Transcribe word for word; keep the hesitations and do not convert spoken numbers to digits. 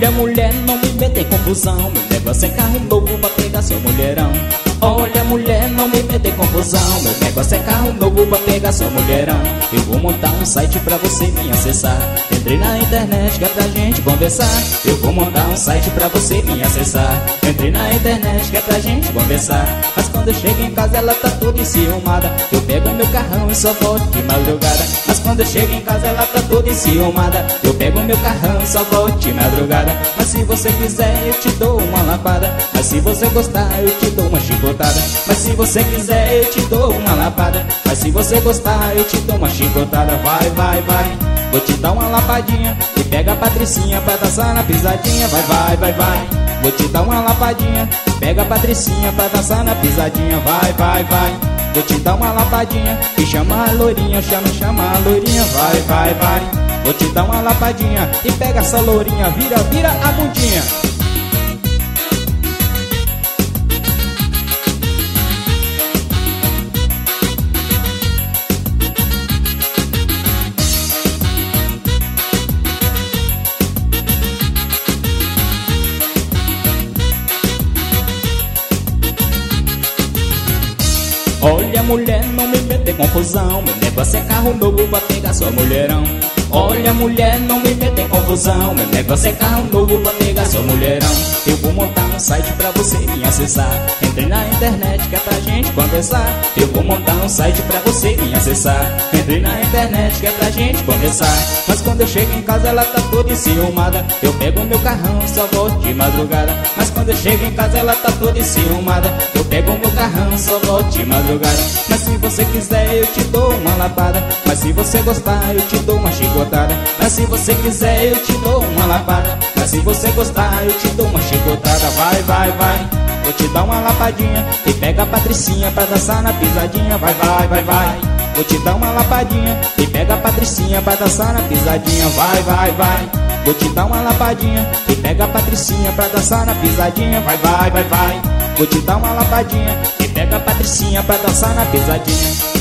Olha mulher, não me meta em confusão, meu negócio é carro novo pra pegar seu mulherão. Olha mulher, não me meta em confusão, meu negócio é carro novo pra pegar seu mulherão. Eu vou montar um site pra você me acessar. Entrei na internet que é pra gente conversar. Eu vou montar um site pra você me acessar. Entrei na internet que é pra gente conversar. Mas quando eu chego em casa ela tá toda enciumada. Eu pego meu carrão e só volto de madrugada. Mas quando eu chego em casa ela tá toda enciumada. Eu pego meu carrão e só volto de madrugada. Mas se você quiser eu te dou uma lapada. Mas se você gostar eu te dou uma chicotada. Mas se você quiser eu te dou uma lapada. Mas se você gostar eu te dou uma chicotada. Vai, vai, vai, vou te dar uma lapadinha. E pega a Patricinha pra dançar na pisadinha. Vai, vai, vai, vai, vou te dar uma lapadinha. E pega a Patricinha pra dançar na pisadinha. Vai, vai, vai, vou te dar uma lapadinha. E chama a lourinha, chama, chama a lourinha. Vai, vai, vai, vou te dar uma lapadinha. E pega essa lourinha, vira, vira a bundinha. Olha mulher, não me meta em confusão, meu negócio é carro novo pra pegar sua mulherão. Olha mulher, não me meta em confusão, meu negócio é carro novo pra pegar sua mulherão. Eu vou montar um site pra você me acessar. Entrei na internet que é pra gente conversar. Eu vou montar um site pra você me acessar. Entrei na internet que é pra gente conversar. Mas quando eu chego em casa ela tá toda enciumada. Eu pego meu carrão e só volto de madrugada. Mas quando eu chego em casa ela tá toda enciumada. Eu pego meu carrão e só volto de madrugada. Mas se você quiser eu te dou uma lapada. Mas se você gostar eu te dou uma chicotada. Mas se você quiser eu te dou uma lapada. Mas se você gostar eu te dou uma chicotada. Vai, vai, vai, vou te dar uma lapadinha. E pega a Patricinha pra dançar na pisadinha. Vai, vai, vai, vai, vou te dar uma lapadinha. E pega a Patricinha pra dançar na pisadinha. Vai, vai, vai, vou te dar uma lapadinha. E pega a Patricinha pra dançar na pisadinha. Vai, vai, vai, vai, vou te dar uma lapadinha. E pega a Patricinha pra dançar na pisadinha.